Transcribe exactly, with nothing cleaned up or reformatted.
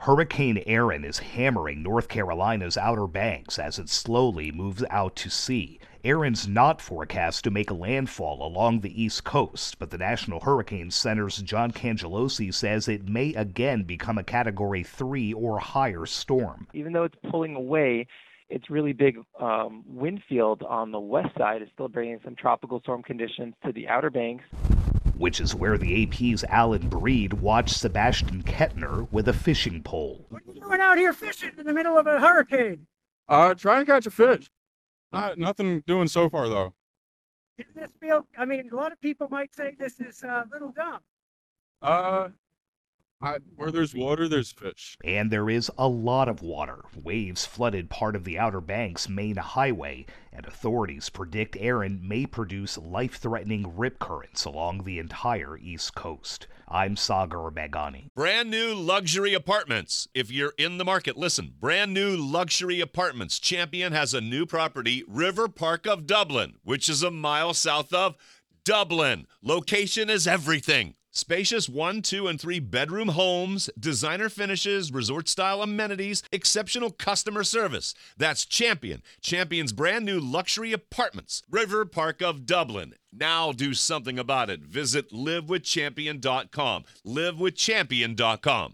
Hurricane Erin is hammering North Carolina's Outer Banks as it slowly moves out to sea. Erin's not forecast to make landfall along the East Coast, but the National Hurricane Center's John Cangelosi says it may again become a Category three or higher storm. Even though it's pulling away, its really big um, wind field on the west side is still bringing some tropical storm conditions to the Outer Banks. Which is where the A P's Alan Breed watched Sebastian Kettner with a fishing pole. What are you doing out here fishing in the middle of a hurricane? Uh, trying to catch a fish. Not, nothing doing so far, though. Does this feel, I mean, a lot of people might say this is a little dumb. Uh, I, where there's water, there's fish. And there is a lot of water. Waves flooded part of the Outer Banks main highway, and authorities predict Erin may produce life-threatening rip currents along the entire East Coast. I'm Sagar Meghani. Brand new luxury apartments. If you're in the market, listen. Brand new luxury apartments. Champion has a new property, River Park of Dublin, which is a mile south of Dublin. Location is everything. Spacious one, two, and three bedroom homes, designer finishes, resort-style amenities, exceptional customer service. That's Champion. Champion's brand new luxury apartments. River Park of Dublin. Now do something about it. Visit live with champion dot com. live with champion dot com.